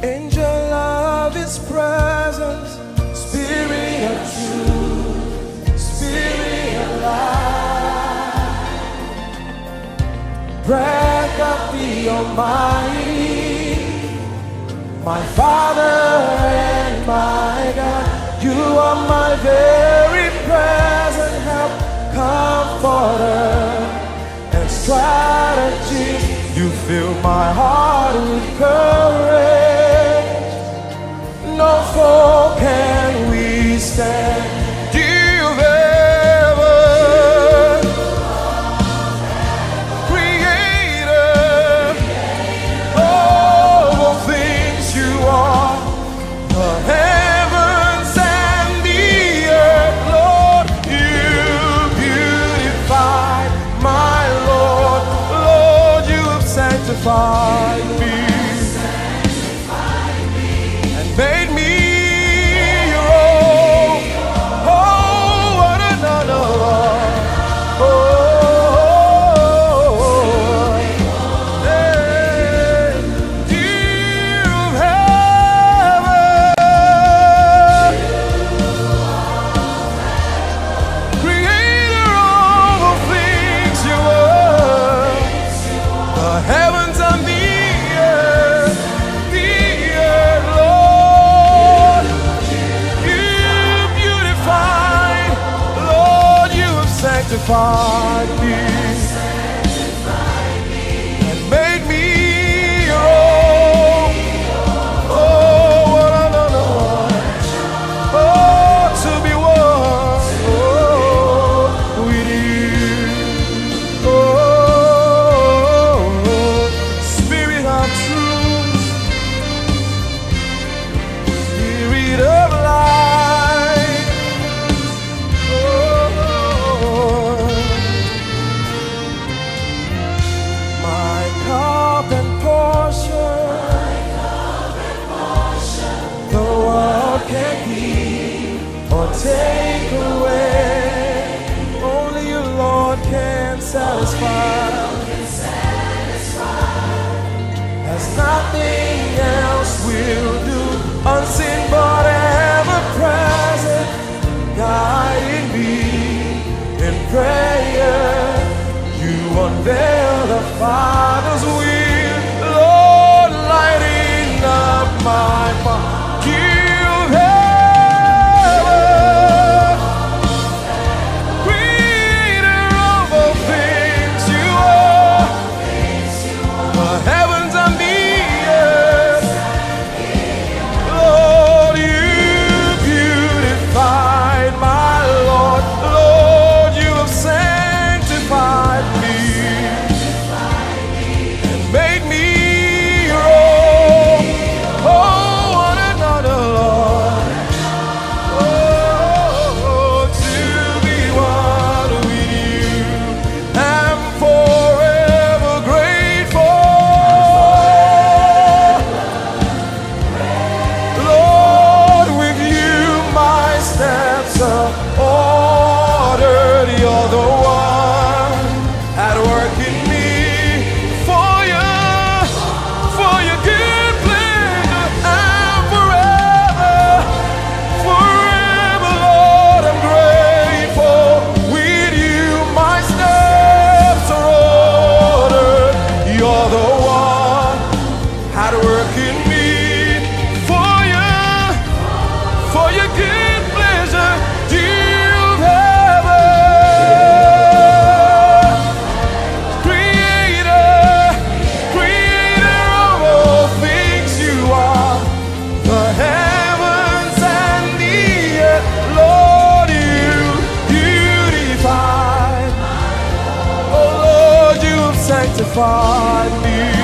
Angel of His presence, Spirit of truth, Spirit of life, breath of the Almighty, my Father and my God. You are my very present help, comforter, and strategy. You fill my heart with courage. No foe can withstand. You've ever created all things. You are the heavens and the earth, Lord. You beautified my Lord. Lord, you have sanctified me and made me your own. Oh, what an honor. Oh, hey, dear of heaven, creator of all things, you are the heavens and the earth, Lord. You beautified, Lord, you have sanctified me and made me your own. Oh, what an honor. Oh, to be one, with you. Oh, Spirit of truth, Spirit of life. Oh, my cup and portion, the world can't give or take away. Only you, Lord, can satisfy. As nothing else will do, unseen but ever present, guiding me in prayer. You unveil the Father's will, Lord, lighting up my path. You've ever creator of all things. You are the heavens and the earth, Lord. You beautified my Lord. Lord, you have sanctified me and made me your own. Oh, what an honor, Lord. Oh, to be one with you. I'm forever grateful. Lord, with you my steps are ordered. You're the one at work in me for your good pleasure. And forever, Lord, I'm grateful. With you my steps are ordered. You're the one at work in me for your good pleasure. You've ever creator of all things. You are the heavens and the earth, Lord. You beautified, oh Lord, you have sanctified me.